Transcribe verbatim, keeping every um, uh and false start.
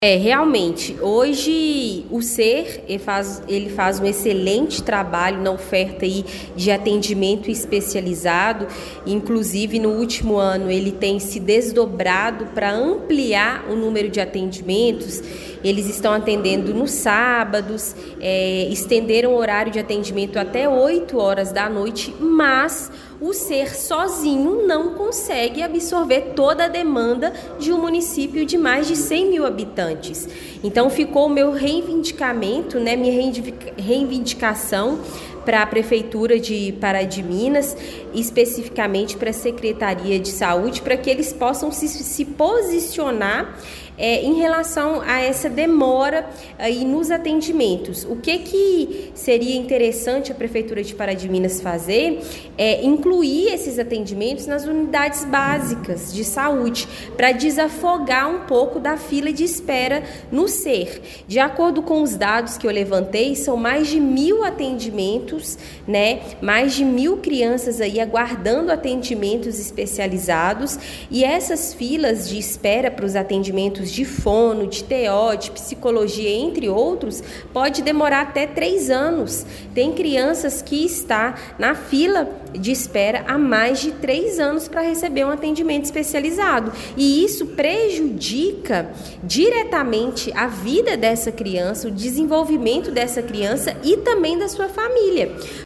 É, realmente, hoje o SER ele faz, ele faz um excelente trabalho na oferta aí de atendimento especializado, inclusive no último ano ele tem se desdobrado para ampliar o número de atendimentos. Eles estão atendendo nos sábados, é, estenderam o horário de atendimento até oito horas da noite, mas o SER sozinho não consegue absorver toda a demanda de um município de mais de cem mil habitantes. Então ficou o meu reivindicamento, né, minha reivindicação para a Prefeitura de Pará de Minas, especificamente para a Secretaria de Saúde, para que eles possam se, se posicionar é, em relação a essa demora aí nos atendimentos. O que, que seria interessante a Prefeitura de Pará de Minas fazer é incluir esses atendimentos nas unidades básicas de saúde, para desafogar um pouco da fila de espera no SER. De acordo com os dados que eu levantei, são mais de mil atendimentos, né? Mais de mil crianças aí aguardando atendimentos especializados, e essas filas de espera para os atendimentos de fono, de T O, de psicologia, entre outros, pode demorar até três anos. Tem crianças que estão na fila de espera há mais de três anos para receber um atendimento especializado, e isso prejudica diretamente a vida dessa criança, o desenvolvimento dessa criança e também da sua família.